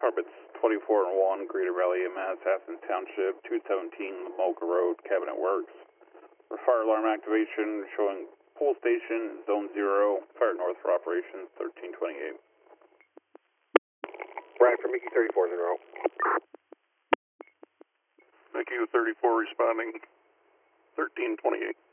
Harbits 24 and 1, Greater Valley, Manhasset Township, 217 Lamoka Road, Cabinet Works. For fire alarm activation, showing pool station, zone 0, fire north for operations, 1328. Right, for Mickey 34's in a row. Mickey 34 responding, 1328.